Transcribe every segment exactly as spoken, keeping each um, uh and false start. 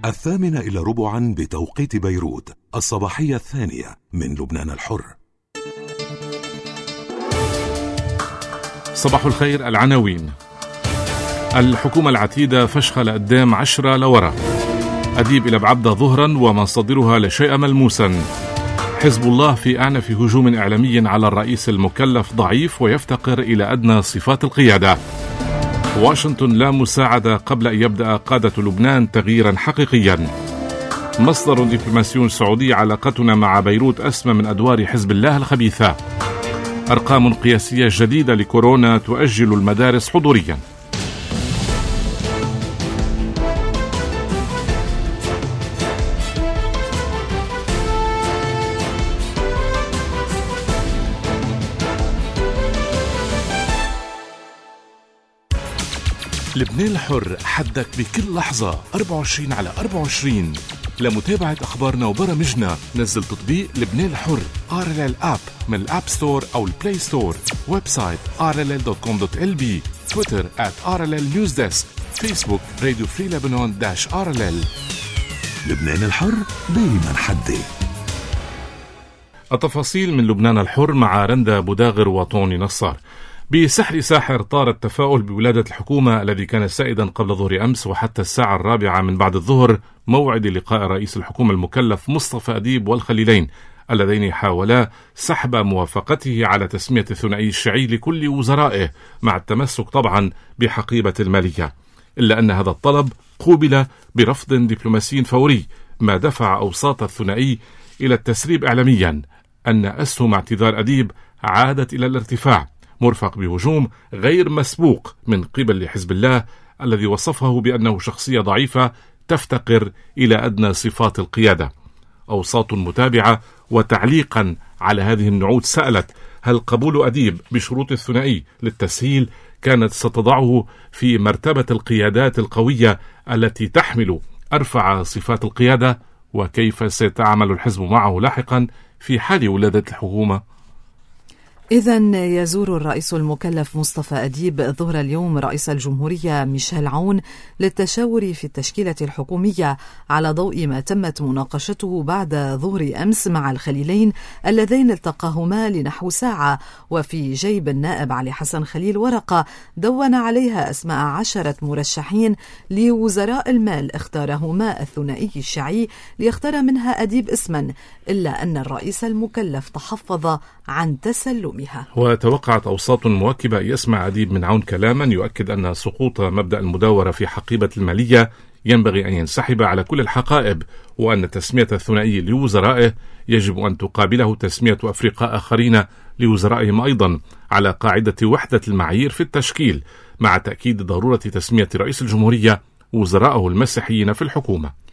الثامنة إلى ربعا بتوقيت بيروت، الصباحية الثانية من لبنان الحر. صباح الخير. العناوين: الحكومة العتيدة فشخة لقدام عشرة لورا، أديب إلى بعبدة ظهرا ومصادرها لا شيء ملموسا، حزب الله في أعنف هجوم إعلامي على الرئيس المكلف ضعيف ويفتقر إلى أدنى صفات القيادة، واشنطن لا مساعدة قبل أن يبدأ قادة لبنان تغييرا حقيقيا، مصدر دبلوماسي سعودي: علاقتنا مع بيروت أسمى من أدوار حزب الله الخبيثة، أرقام قياسية جديدة لكورونا تؤجل المدارس حضوريا. لبنان الحر، حدك بكل لحظة أربعة وعشرين على أربعة وعشرين. لمتابعة أخبارنا وبرامجنا نزل تطبيق لبنان الحر آر إل إل آب من الآب ستور أو البلاي ستور. ويب سايت آر إل إل دوت كوم دوت إل بي، تويتر آت آر إل إل نيوز ديسك، فيسبوك راديو فري لبنان داش آر إل إل. لبنان الحر دايما حدي. التفاصيل من لبنان الحر مع رندا بوداغر وطوني نصار. بسحر ساحر طار التفاؤل بولادة الحكومة الذي كان سائدا قبل ظهر أمس وحتى الساعة الرابعة من بعد الظهر، موعد لقاء رئيس الحكومة المكلف مصطفى أديب والخليلين اللذين حاولا سحب موافقته على تسمية الثنائي الشيعي لكل وزرائه مع التمسك طبعا بحقيبة المالية، إلا أن هذا الطلب قوبل برفض دبلوماسي فوري، ما دفع أوساط الثنائي إلى التسريب إعلاميا أن أسهم اعتذار أديب عادت إلى الارتفاع، مرفق بهجوم غير مسبوق من قبل حزب الله الذي وصفه بأنه شخصية ضعيفة تفتقر إلى أدنى صفات القيادة. أوساط متابعة وتعليقا على هذه النعوت سألت: هل قبول أديب بشروط الثنائي للتسهيل كانت ستضعه في مرتبة القيادات القوية التي تحمل أرفع صفات القيادة؟ وكيف سيتعامل الحزب معه لاحقا في حال ولادة الحكومة؟ إذن يزور الرئيس المكلف مصطفى أديب ظهر اليوم رئيس الجمهورية ميشيل عون للتشاور في التشكيلة الحكومية على ضوء ما تمت مناقشته بعد ظهر أمس مع الخليلين اللذين التقاهما لنحو ساعة، وفي جيب النائب علي حسن خليل ورقة دون عليها أسماء عشرة مرشحين لوزراء المال اختارهما الثنائي الشيعي ليختار منها أديب اسما، إلا أن الرئيس المكلف تحفظ عن تسلمها. وتوقعت أوساط مواكبة يسمع أديب من عون كلاما يؤكد أن سقوط مبدأ المداورة في حقيبة المالية ينبغي أن ينسحب على كل الحقائب، وأن تسمية الثنائي لوزرائه يجب أن تقابله تسمية أفرقاء آخرين لوزرائهم أيضا على قاعدة وحدة المعايير في التشكيل، مع تأكيد ضرورة تسمية رئيس الجمهورية وزراءه المسيحيين في الحكومة.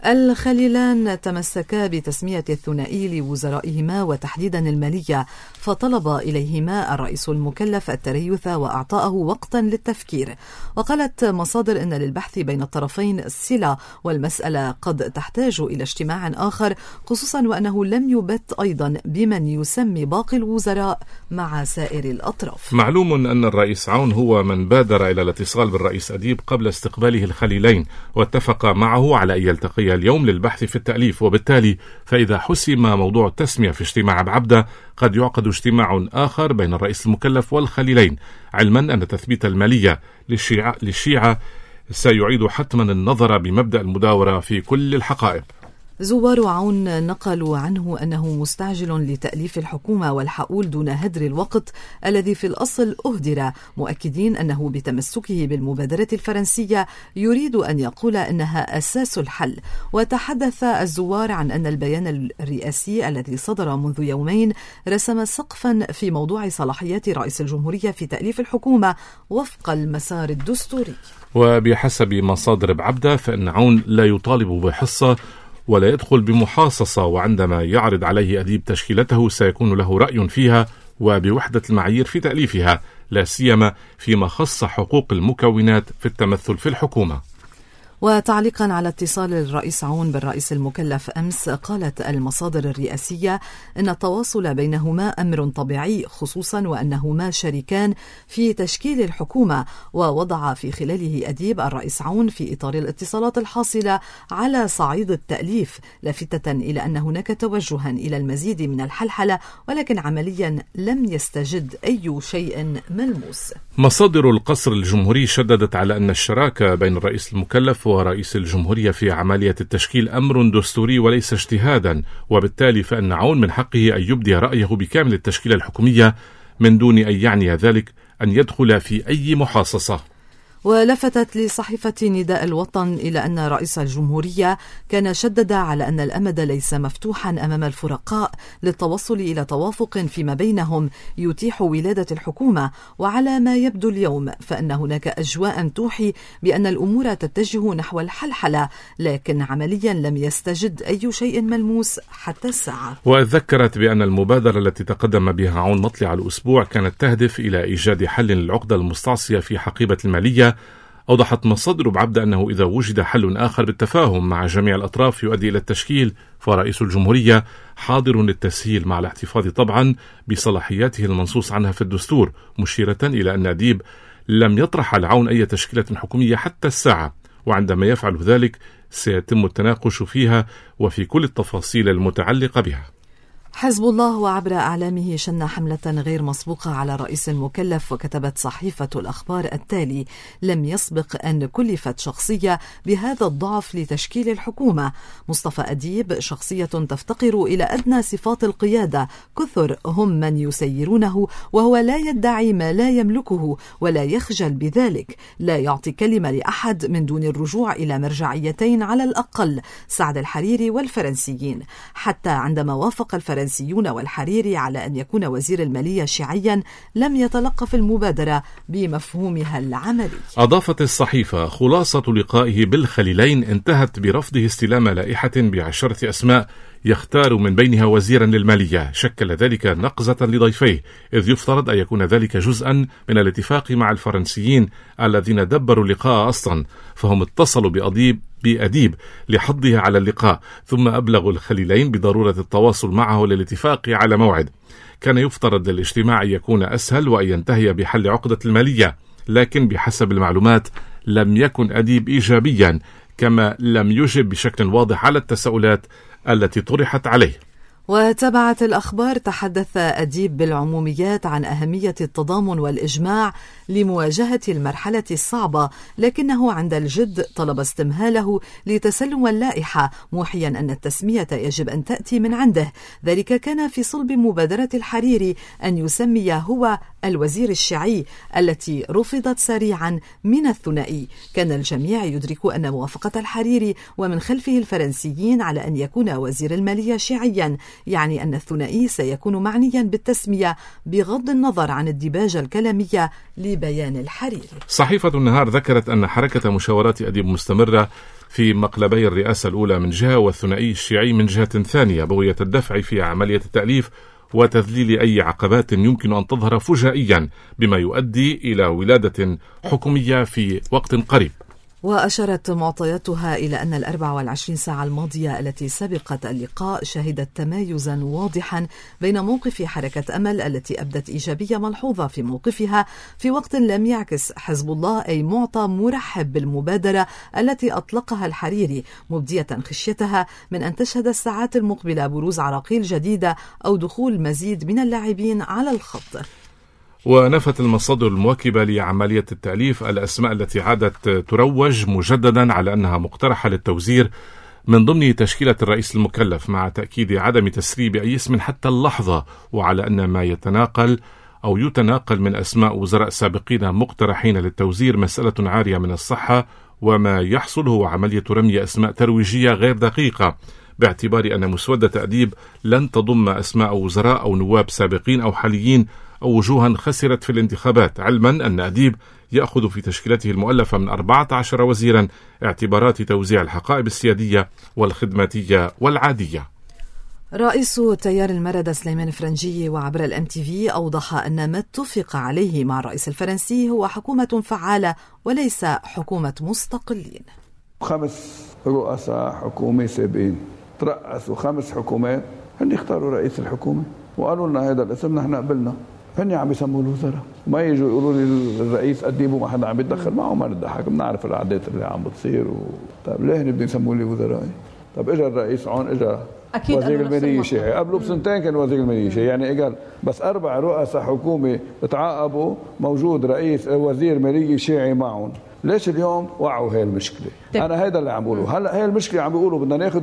الخليلان تمسكا بتسمية الثنائي لوزرائهما وتحديدا المالية، فطلب إليهما الرئيس المكلف التريث وأعطاءه وقتا للتفكير. وقالت مصادر إن للبحث بين الطرفين صلة، والمسألة قد تحتاج إلى اجتماع آخر، خصوصا وأنه لم يبت أيضا بمن يسمي باقي الوزراء مع سائر الأطراف. معلوم أن الرئيس عون هو من بادر إلى الاتصال بالرئيس أديب قبل استقباله الخليلين، واتفق معه على أن يلتقي اليوم للبحث في التأليف، وبالتالي فإذا حسم موضوع التسمية في اجتماع بعبدة قد يعقد اجتماع آخر بين الرئيس المكلف والخليلين، علما أن تثبيت المالية للشيعة, للشيعة سيعيد حتما النظر بمبدأ المداورة في كل الحقائب. زوار عون نقلوا عنه أنه مستعجل لتأليف الحكومة والحقول دون هدر الوقت الذي في الأصل أهدر، مؤكدين أنه بتمسكه بالمبادرة الفرنسية يريد أن يقول أنها أساس الحل. وتحدث الزوار عن أن البيان الرئاسي الذي صدر منذ يومين رسم سقفا في موضوع صلاحيات رئيس الجمهورية في تأليف الحكومة وفق المسار الدستوري. وبحسب مصادر بعبدة فإن عون لا يطالب بحصة ولا يدخل بمحاصصة، وعندما يعرض عليه أديب تشكيلته سيكون له رأي فيها وبوحدة المعايير في تأليفها، لا سيما فيما خص حقوق المكونات في التمثل في الحكومة. وتعليقا على اتصال الرئيس عون بالرئيس المكلف أمس، قالت المصادر الرئاسية إن التواصل بينهما أمر طبيعي، خصوصا وأنهما شريكان في تشكيل الحكومة. ووضع في خلاله أديب الرئيس عون في إطار الاتصالات الحاصلة على صعيد التأليف لافتة إلى أن هناك توجها إلى المزيد من الحلحلة، ولكن عمليا لم يستجد أي شيء ملموس. مصادر القصر الجمهوري شددت على أن الشراكة بين الرئيس المكلف ورئيس الجمهورية في عملية التشكيل أمر دستوري وليس اجتهادا، وبالتالي فإن عون من حقه أن يبدي رأيه بكامل التشكيلة الحكومية من دون أن يعني ذلك أن يدخل في أي محاصصة. ولفتت لصحيفة نداء الوطن إلى أن رئيس الجمهورية كان شدد على أن الأمد ليس مفتوحا أمام الفرقاء للتوصل إلى توافق فيما بينهم يتيح ولادة الحكومة. وعلى ما يبدو اليوم فإن هناك أجواء توحي بأن الأمور تتجه نحو الحلحلة، لكن عمليا لم يستجد أي شيء ملموس حتى الساعة. وذكرت بأن المبادرة التي تقدم بها عون مطلع الأسبوع كانت تهدف إلى إيجاد حل للعقدة المستعصية في حقيبة المالية. أوضحت مصادر بعبدة أنه إذا وجد حل آخر بالتفاهم مع جميع الأطراف يؤدي إلى التشكيل، فرئيس الجمهورية حاضر للتسهيل مع الاحتفاظ طبعا بصلاحياته المنصوص عنها في الدستور، مشيرة إلى أن أديب لم يطرح على عون أي تشكيلة حكومية حتى الساعة، وعندما يفعل ذلك سيتم التناقش فيها وفي كل التفاصيل المتعلقة بها. حزب الله وعبر أعلامه شن حملة غير مسبوقة على الرئيس المكلف، وكتبت صحيفة الأخبار التالي: لم يسبق أن كلفت شخصية بهذا الضعف لتشكيل الحكومة. مصطفى أديب شخصية تفتقر إلى أدنى صفات القيادة، كثر هم من يسيرونه وهو لا يدعي ما لا يملكه ولا يخجل بذلك، لا يعطي كلمة لأحد من دون الرجوع إلى مرجعيتين على الأقل، سعد الحريري والفرنسيين. حتى عندما وافق الفرنسيين الفرنسيون والحريري على أن يكون وزير المالية شيعيا لم يتلقف المبادرة بمفهومها العملي. أضافت الصحيفة: خلاصة لقائه بالخليلين انتهت برفضه استلام لائحة بعشرة أسماء يختار من بينها وزيرا للمالية. شكل ذلك نقزة لضيفيه، إذ يفترض أن يكون ذلك جزءا من الاتفاق مع الفرنسيين الذين دبروا اللقاء أصلا، فهم اتصلوا بأديب بأديب لحضه على اللقاء، ثم أبلغوا الخليلين بضرورة التواصل معه للاتفاق على موعد. كان يفترض للاجتماع أن يكون أسهل وأن ينتهي بحل عقدة المالية، لكن بحسب المعلومات لم يكن أديب إيجابيا، كما لم يجب بشكل واضح على التساؤلات التي طرحت عليه. وتابعت الأخبار تحدث أديب بالعموميات عن أهمية التضامن والإجماع لمواجهة المرحلة الصعبة، لكنه عند الجد طلب استمهاله لتسلم اللائحة، موحيا أن التسمية يجب أن تأتي من عنده. ذلك كان في صلب مبادرة الحريري أن يسمي هو الوزير الشيعي التي رفضت سريعا من الثنائي. كان الجميع يدرك أن موافقة الحريري ومن خلفه الفرنسيين على أن يكون وزير المالية شيعيا يعني أن الثنائي سيكون معنيا بالتسمية بغض النظر عن الديباجة الكلامية لبيان الحريري. صحيفة النهار ذكرت أن حركة مشاورات أديب مستمرة في مقلبي الرئاسة الأولى من جهة والثنائي الشيعي من جهة ثانية، بغية الدفع في عملية التأليف وتذليل أي عقبات يمكن أن تظهر فجائيا، بما يؤدي إلى ولادة حكومية في وقت قريب. وأشارت معطياتها إلى أن الأربع والعشرين ساعة الماضية التي سبقت اللقاء شهدت تمايزا واضحا بين موقف حركة أمل التي أبدت إيجابية ملحوظة في موقفها، في وقت لم يعكس حزب الله أي معطى مرحب بالمبادرة التي أطلقها الحريري، مبدية خشيتها من أن تشهد الساعات المقبلة بروز عراقيل جديدة أو دخول مزيد من اللاعبين على الخط. ونفت المصادر المواكبة لعملية التأليف الأسماء التي عادت تروج مجددا على أنها مقترحة للتوزير من ضمن تشكيلة الرئيس المكلف، مع تأكيد عدم تسريب أي اسم حتى اللحظة، وعلى أن ما يتناقل أو يتناقل من أسماء وزراء سابقين مقترحين للتوزير مسألة عارية من الصحة، وما يحصل هو عملية رمي أسماء ترويجية غير دقيقة، باعتبار أن مسودة أديب لن تضم أسماء وزراء أو نواب سابقين أو حاليين أو وجوها خسرت في الانتخابات، علما أن أديب يأخذ في تشكيلته المؤلفة من أربعة عشر وزيرا اعتبارات توزيع الحقائب السيادية والخدماتية والعادية. رئيس تيار المردة سليمان فرنجي وعبر الام تي في أوضح أن ما اتفق عليه مع الرئيس الفرنسي هو حكومة فعالة وليس حكومة مستقلين. خمس رؤساء حكومة سابقين ترأسوا خمس حكومات، هن اختاروا رئيس الحكومة وقالوا لنا هذا الاسم نحن قبلنا، هن عم يسموا الوزراء، ما يجوا يقولوا لي الرئيس قديمه ما حدا عم يتدخل معه، ما نضحك، بنعرف العادات اللي عم بتصير و... طيب ليه هن بدهم يسموا لي وزراء؟ طب اجى الرئيس عون، اجى وزير المالية شيعي، قبله بسنتين كان وزير المالية شيعي، يعني قال بس أربع رؤساء حكومة تعاقبوا موجود رئيس وزير مالية شيعي معهم، ليش اليوم وعوا هاي المشكلة؟ أنا هيدا اللي عم بقوله، هلا هاي المشكلة عم بيقولوا بدنا ناخذ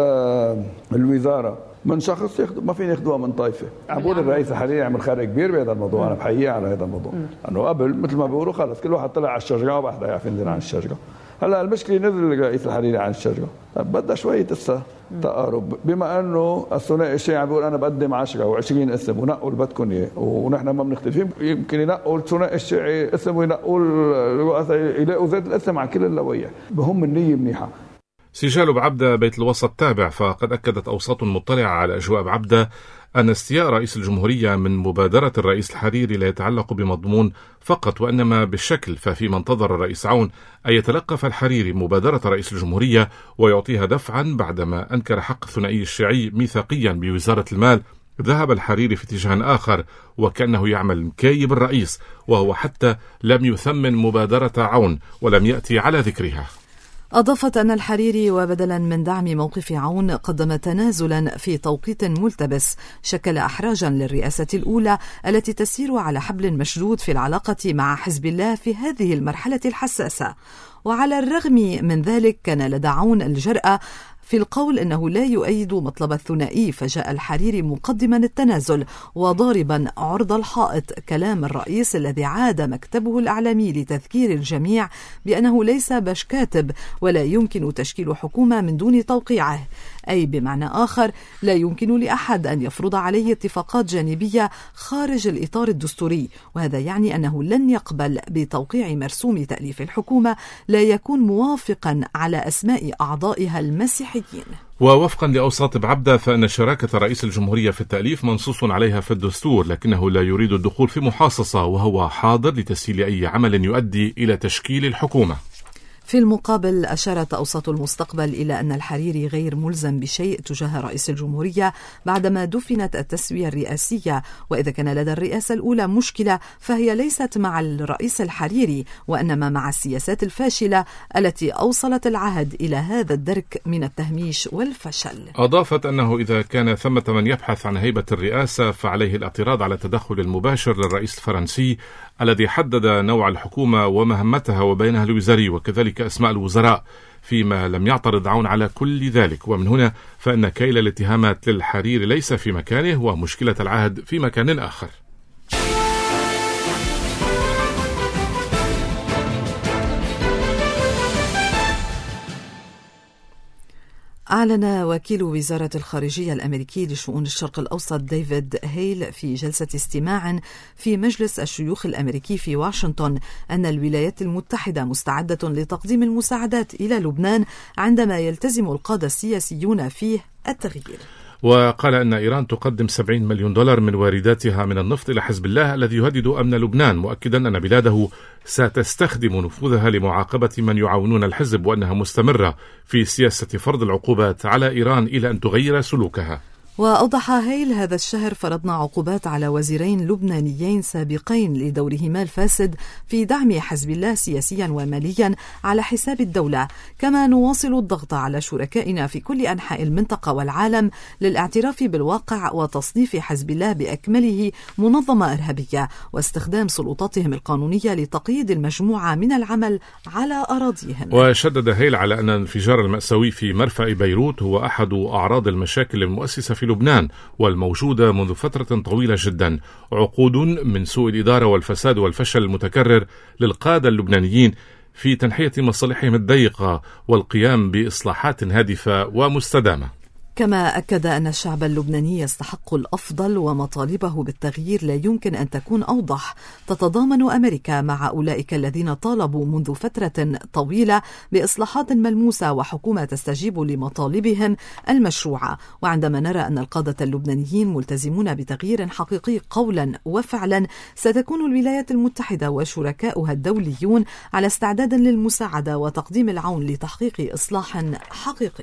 الوزارة من شخص ياخذ، ما فينا ناخذوها من طائفة، عم بقول الرئيس الحالي عمل خرق كبير بهذا الموضوع، أنا بحييه على هذا الموضوع، لأنه قبل مثل ما بيقولوا خلص كل واحد طلع على الشجرة وواحد يعرف ينزل عن الشجرة. هلا المشكله نزل الرئيس الحريري عن الشجره، طيب بدها شويه هسه تقارب، بما انه الثنائي الشيعي عم بيقول انا بقدم عشرة وعشرين اسم ونقوا اللي بدكم اياه ونحن ما بنختلف، يمكن ينقوا الثنائي الشيعي اسم وينقوا الرؤساء يلاقوا ذات الاسم على كل اللوائح، بهم النيه منيحه. سجال بعبدة بيت الوسط تابع، فقد أكدت أوساط مطلعة على أجواء بعبدة أن استياء رئيس الجمهورية من مبادرة الرئيس الحريري لا يتعلق بمضمون فقط وإنما بالشكل، ففيما انتظر الرئيس عون أن يتلقف الحريري مبادرة رئيس الجمهورية ويعطيها دفعا بعدما أنكر حق الثنائي الشيعي ميثاقيا بوزارة المال، ذهب الحريري في اتجاه آخر وكأنه يعمل مكايب الرئيس، وهو حتى لم يثمن مبادرة عون ولم يأتي على ذكرها. أضافت أن الحريري وبدلا من دعم موقف عون قدم تنازلا في توقيت ملتبس شكل أحراجا للرئاسة الأولى التي تسير على حبل مشدود في العلاقة مع حزب الله في هذه المرحلة الحساسة. وعلى الرغم من ذلك كان لدى عون الجرأة في القول أنه لا يؤيد مطلب الثنائي، فجاء الحريري مقدما التنازل وضاربا عرض الحائط كلام الرئيس الذي عاد مكتبه الإعلامي لتذكير الجميع بأنه ليس باش كاتب ولا يمكن تشكيل حكومة من دون توقيعه، أي بمعنى آخر لا يمكن لأحد أن يفرض عليه اتفاقات جانبية خارج الإطار الدستوري، وهذا يعني أنه لن يقبل بتوقيع مرسوم تأليف الحكومة لا يكون موافقا على أسماء أعضائها المسيحيين. ووفقا لأوساط بعبدة فإن شراكة رئيس الجمهورية في التأليف منصوص عليها في الدستور، لكنه لا يريد الدخول في محاصصة وهو حاضر لتسهيل أي عمل يؤدي إلى تشكيل الحكومة. في المقابل أشارت أوساط المستقبل إلى أن الحريري غير ملزم بشيء تجاه رئيس الجمهورية بعدما دفنت التسوية الرئاسية، وإذا كان لدى الرئاسة الأولى مشكلة فهي ليست مع الرئيس الحريري وإنما مع السياسات الفاشلة التي أوصلت العهد إلى هذا الدرك من التهميش والفشل. أضافت أنه إذا كان ثمة من يبحث عن هيبة الرئاسة فعليه الاعتراض على التدخل المباشر للرئيس الفرنسي الذي حدد نوع الحكومة ومهمتها وبينها الوزاري وكذلك أسماء الوزراء، فيما لم يعترض عون على كل ذلك. ومن هنا فإن كيل الاتهامات للحريري ليس في مكانه ومشكلة العهد في مكان آخر. أعلن وكيل وزارة الخارجية الأمريكي لشؤون الشرق الأوسط ديفيد هيل في جلسة استماع في مجلس الشيوخ الأمريكي في واشنطن أن الولايات المتحدة مستعدة لتقديم المساعدات إلى لبنان عندما يلتزم القادة السياسيون فيه التغيير. وقال أن إيران تقدم سبعين مليون دولار من وارداتها من النفط إلى حزب الله الذي يهدد أمن لبنان، مؤكدا أن بلاده ستستخدم نفوذها لمعاقبة من يعاونون الحزب وأنها مستمرة في سياسة فرض العقوبات على إيران إلى أن تغير سلوكها. وأوضح هيل هذا الشهر فرضنا عقوبات على وزيرين لبنانيين سابقين لدورهما الفاسد في دعم حزب الله سياسيا وماليا على حساب الدولة، كما نواصل الضغط على شركائنا في كل أنحاء المنطقة والعالم للاعتراف بالواقع وتصنيف حزب الله بأكمله منظمة إرهابية واستخدام سلطاتهم القانونية لتقييد المجموعة من العمل على أراضيهم. وشدد هيل على أن الانفجار المأساوي في مرفأ بيروت هو أحد أعراض المشاكل المؤسسة في لبنان والموجودة منذ فترة طويلة جدا، عقود من سوء الإدارة والفساد والفشل المتكرر للقادة اللبنانيين في تنحية مصالحهم الضيقة والقيام بإصلاحات هادفة ومستدامة. كما أكد أن الشعب اللبناني يستحق الأفضل ومطالبه بالتغيير لا يمكن أن تكون أوضح. تتضامن أمريكا مع أولئك الذين طالبوا منذ فترة طويلة بإصلاحات ملموسة وحكومة تستجيب لمطالبهم المشروعة. وعندما نرى أن القادة اللبنانيين ملتزمون بتغيير حقيقي قولا وفعلا، ستكون الولايات المتحدة وشركاؤها الدوليون على استعداد للمساعدة وتقديم العون لتحقيق إصلاح حقيقي.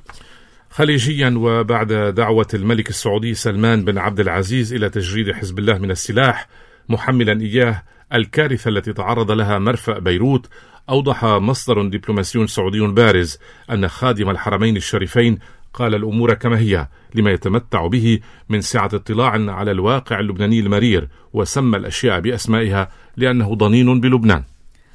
خليجيا، وبعد دعوة الملك السعودي سلمان بن عبد العزيز إلى تجريد حزب الله من السلاح محملا إياه الكارثة التي تعرض لها مرفأ بيروت، أوضح مصدر دبلوماسي سعودي بارز أن خادم الحرمين الشريفين قال الأمور كما هي لما يتمتع به من سعة اطلاع على الواقع اللبناني المرير، وسمى الأشياء بأسمائها لأنه ضنين بلبنان.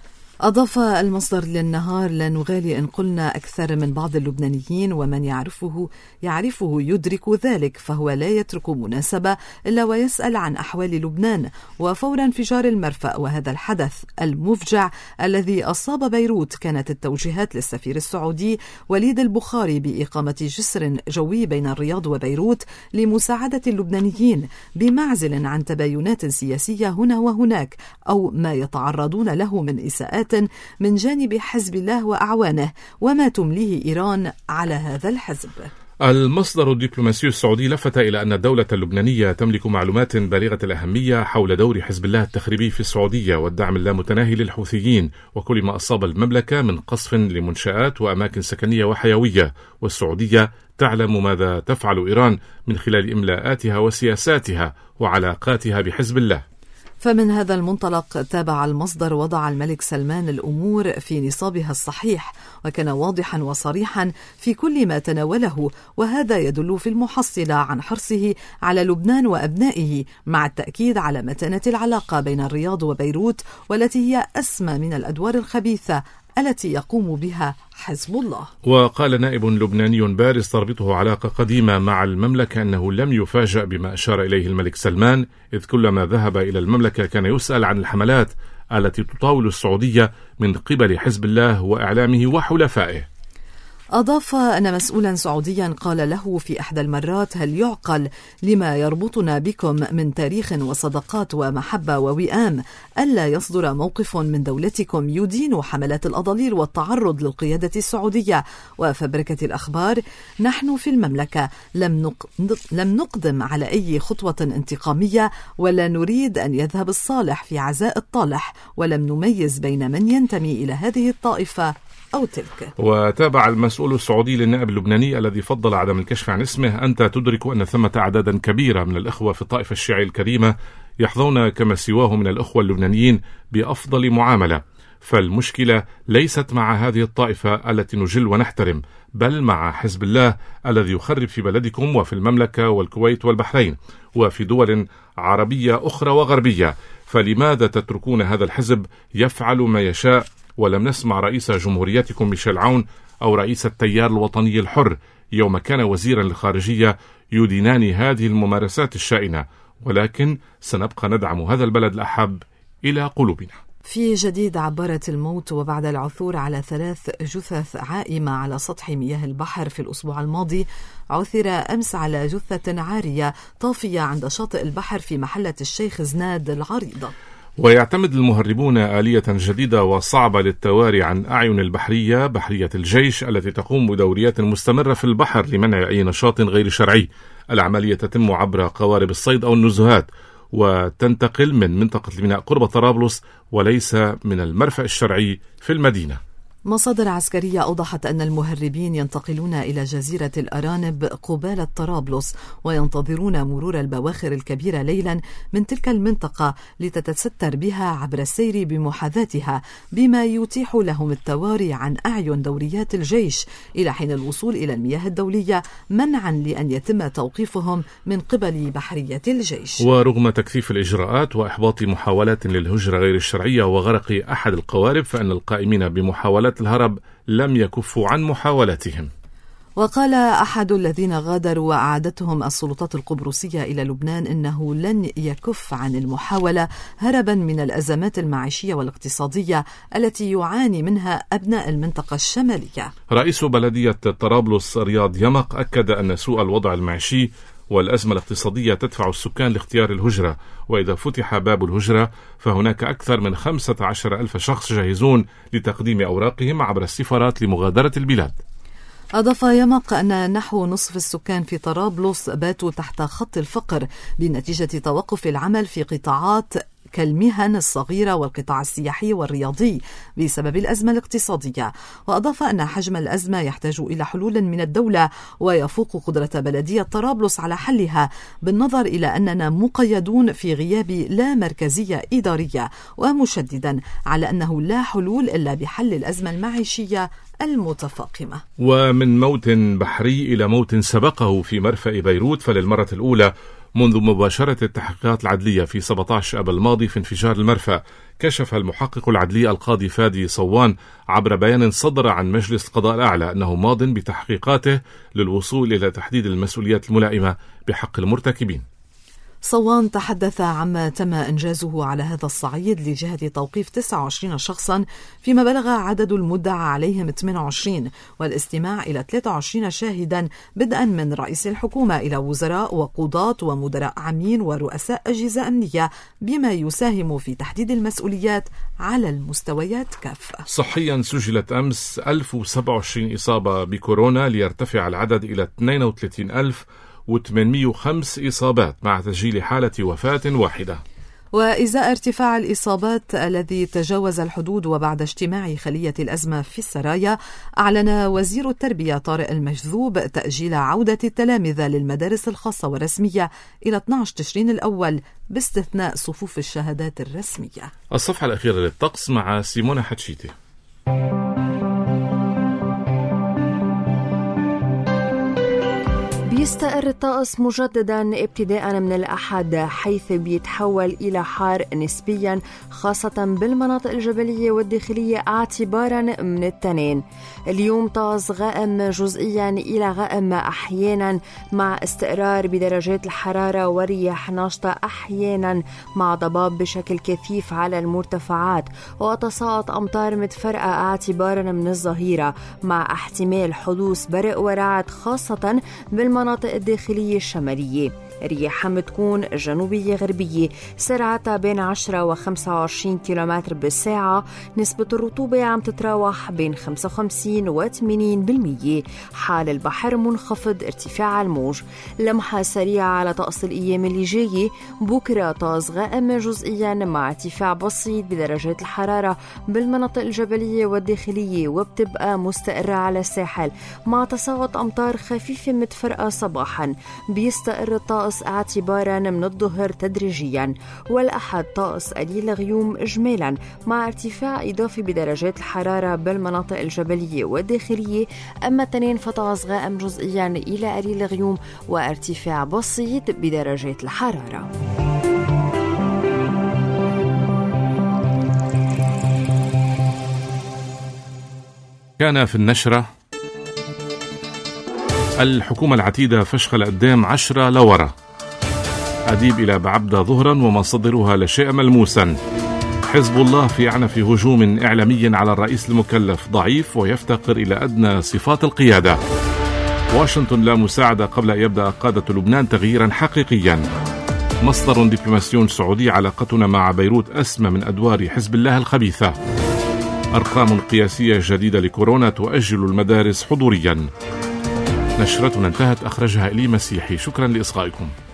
أضاف المصدر للنهار: لا نغالي إن قلنا أكثر من بعض اللبنانيين، ومن يعرفه يعرفه يدرك ذلك، فهو لا يترك مناسبة إلا ويسأل عن أحوال لبنان. وفور انفجار المرفأ وهذا الحدث المفجع الذي أصاب بيروت، كانت التوجيهات للسفير السعودي وليد البخاري بإقامة جسر جوي بين الرياض وبيروت لمساعدة اللبنانيين، بمعزل عن تباينات سياسية هنا وهناك أو ما يتعرضون له من إساءات من جانب حزب الله وأعوانه وما تمليه إيران على هذا الحزب. المصدر الدبلوماسي السعودي لفت إلى أن الدولة اللبنانية تملك معلومات بالغة الأهمية حول دور حزب الله التخريبي في السعودية والدعم اللامتناهي للحوثيين وكل ما أصاب المملكة من قصف لمنشآت وأماكن سكنية وحيوية، والسعودية تعلم ماذا تفعل إيران من خلال إملاءاتها وسياساتها وعلاقاتها بحزب الله. فمن هذا المنطلق تابع المصدر وضع الملك سلمان الأمور في نصابها الصحيح، وكان واضحا وصريحا في كل ما تناوله، وهذا يدل في المحصلة عن حرصه على لبنان وأبنائه، مع التأكيد على متانة العلاقة بين الرياض وبيروت، والتي هي أسمى من الأدوار الخبيثة التي يقوم بها حزب الله. وقال نائب لبناني بارز تربطه علاقة قديمة مع المملكة أنه لم يفاجأ بما أشار إليه الملك سلمان، إذ كلما ذهب إلى المملكة كان يسأل عن الحملات التي تطاول السعودية من قبل حزب الله وإعلامه وحلفائه. أضاف أن مسؤولا سعوديا قال له في إحدى المرات: هل يعقل لما يربطنا بكم من تاريخ وصداقات ومحبة ووئام ألا يصدر موقف من دولتكم يدين حملات الأضاليل والتعرض للقيادة السعودية وفبركة الأخبار؟ نحن في المملكة لم, نق... لم نقدم على أي خطوة انتقامية، ولا نريد أن يذهب الصالح في عزاء الطالح، ولم نميز بين من ينتمي إلى هذه الطائفة أو تلك. وتابع المسؤول السعودي للنائب اللبناني الذي فضل عدم الكشف عن اسمه: أنت تدرك أن ثمة أعدادا كبيرة من الإخوة في الطائفة الشيعية الكريمة يحظون كما سواه من الأخوة اللبنانيين بأفضل معاملة، فالمشكلة ليست مع هذه الطائفة التي نجل ونحترم، بل مع حزب الله الذي يخرب في بلدكم وفي المملكة والكويت والبحرين وفي دول عربية أخرى وغربية، فلماذا تتركون هذا الحزب يفعل ما يشاء ولم نسمع رئيس جمهوريتكم ميشيل عون أو رئيس التيار الوطني الحر يوم كان وزيرا للخارجية يدينان هذه الممارسات الشائنة، ولكن سنبقى ندعم هذا البلد الأحب إلى قلوبنا. في جديد عبارة الموت، وبعد العثور على ثلاث جثث عائمة على سطح مياه البحر في الأسبوع الماضي، عثر أمس على جثة عارية طافية عند شاطئ البحر في محلة الشيخ زناد العريضة. ويعتمد المهربون آلية جديدة وصعبة للتواري عن أعين البحرية، بحرية الجيش التي تقوم بدوريات مستمرة في البحر لمنع أي نشاط غير شرعي. العملية تتم عبر قوارب الصيد أو النزهات، وتنتقل من منطقة الميناء قرب طرابلس وليس من المرفأ الشرعي في المدينة. مصادر عسكرية أوضحت أن المهربين ينتقلون إلى جزيرة الأرانب قبالة طرابلس، وينتظرون مرور البواخر الكبيرة ليلا من تلك المنطقة لتتستر بها عبر السير بمحاذاتها، بما يتيح لهم التواري عن أعين دوريات الجيش إلى حين الوصول إلى المياه الدولية، منعا لأن يتم توقيفهم من قبل بحرية الجيش. ورغم تكثيف الإجراءات وإحباط محاولات للهجرة غير الشرعية وغرق أحد القوارب، فإن القائمين بمحاولات الهرب لم يكفوا عن محاولاتهم. وقال أحد الذين غادروا وأعادتهم السلطات القبرصية إلى لبنان إنه لن يكف عن المحاولة هربا من الأزمات المعيشية والاقتصادية التي يعاني منها أبناء المنطقة الشمالية. رئيس بلدية طرابلس رياض يمق أكد أن سوء الوضع المعيشي والأزمة الاقتصادية تدفع السكان لاختيار الهجرة، وإذا فتح باب الهجرة فهناك أكثر من خمسة عشر ألف شخص جاهزون لتقديم أوراقهم عبر السفارات لمغادرة البلاد. أضاف يمق أن نحو نصف السكان في طرابلس باتوا تحت خط الفقر بنتيجة توقف العمل في قطاعات كالمهن الصغيرة والقطاع السياحي والرياضي بسبب الأزمة الاقتصادية. وأضاف أن حجم الأزمة يحتاج إلى حلول من الدولة ويفوق قدرة بلدية طرابلس على حلها، بالنظر إلى أننا مقيدون في غياب لا مركزية إدارية، ومشددا على أنه لا حلول إلا بحل الأزمة المعيشية المتفاقمة. ومن موت بحري إلى موت سبقه في مرفأ بيروت، فللمرة الأولى منذ مباشرة التحقيقات العدلية في سبعة عشر آب الماضي في انفجار المرفأ، كشف المحقق العدلي القاضي فادي صوان عبر بيان صدر عن مجلس القضاء الأعلى أنه ماض بتحقيقاته للوصول إلى تحديد المسؤوليات الملائمة بحق المرتكبين. صوان تحدث عما تم إنجازه على هذا الصعيد لجهة توقيف تسعة وعشرين شخصا، فيما بلغ عدد المدعى عليهم ثمانية وعشرين، والاستماع إلى ثلاثة وعشرين شاهدا بدءا من رئيس الحكومة إلى وزراء وقضاة ومدراء عامين ورؤساء أجهزة أمنية، بما يساهم في تحديد المسؤوليات على المستويات كافة. صحيا سجلت أمس ألف وسبعة وعشرين إصابة بكورونا ليرتفع العدد إلى اثنين وثلاثين ألف وثمانمئة وخمسة إصابات مع تسجيل حالة وفاة واحدة. وإزاء ارتفاع الإصابات الذي تجاوز الحدود وبعد اجتماع خلية الأزمة في السرايا، أعلن وزير التربية طارق المجذوب تأجيل عودة التلامذة للمدارس الخاصة والرسمية إلى اثني عشر تشرين الأول باستثناء صفوف الشهادات الرسمية. الصفحة الأخيرة للطقس مع سيمونة حتشيتي. بيستقر الطقس مجددا ابتداء من الأحد، حيث بيتحول إلى حار نسبيا خاصة بالمناطق الجبلية والداخلية اعتبارا من التنين. اليوم طقس غائم جزئيا إلى غائم أحيانا مع استقرار بدرجات الحرارة ورياح ناشطة أحيانا مع ضباب بشكل كثيف على المرتفعات، وتساقط أمطار متفرقة اعتبارا من الظهيرة مع احتمال حدوث برق ورعد خاصة بالمناطق المناطق الداخلية الشمالية. رياحها متكون جنوبية غربية سرعتها بين عشرة وخمسة وعشرين كيلومتر بالساعة. نسبة الرطوبة عم تتراوح بين خمسة وخمسين وثمانين بالمية. حال البحر منخفض ارتفاع الموج. لمحة سريعة على طقس الأيام اللي جاية. بكرة طقس غائم جزئيا مع ارتفاع بسيط بدرجات الحرارة بالمناطق الجبلية والداخلية، وبتبقى مستقرة على الساحل مع تساقط أمطار خفيفة متفرقة صباحا. بيستقر الطقس اعتبارا من الظهر تدريجيا. والأحد طقس قليل غيوم إجمالا مع ارتفاع إضافي بدرجات الحرارة بالمناطق الجبلية والداخلية. أما التنين فطقس غائم جزئيا إلى قليل غيوم وارتفاع بسيط بدرجات الحرارة. كان في النشرة: الحكومة العتيدة فشخ قدام عشرة لورا. أديب إلى بعبدة ظهرا ومصدرها لا شيء ملموسا. حزب الله في أعنف هجوم إعلامي على الرئيس المكلف، ضعيف ويفتقر إلى أدنى صفات القيادة. واشنطن لا مساعدة قبل أن يبدأ قادة لبنان تغييرا حقيقيا. مصدر دبلوماسي سعودي: علاقتنا مع بيروت أسمى من أدوار حزب الله الخبيثة. أرقام قياسية جديدة لكورونا تؤجل المدارس حضوريا. نشرتنا انتهت، أخرجها إلي مسيحي. شكرا لإصغائكم.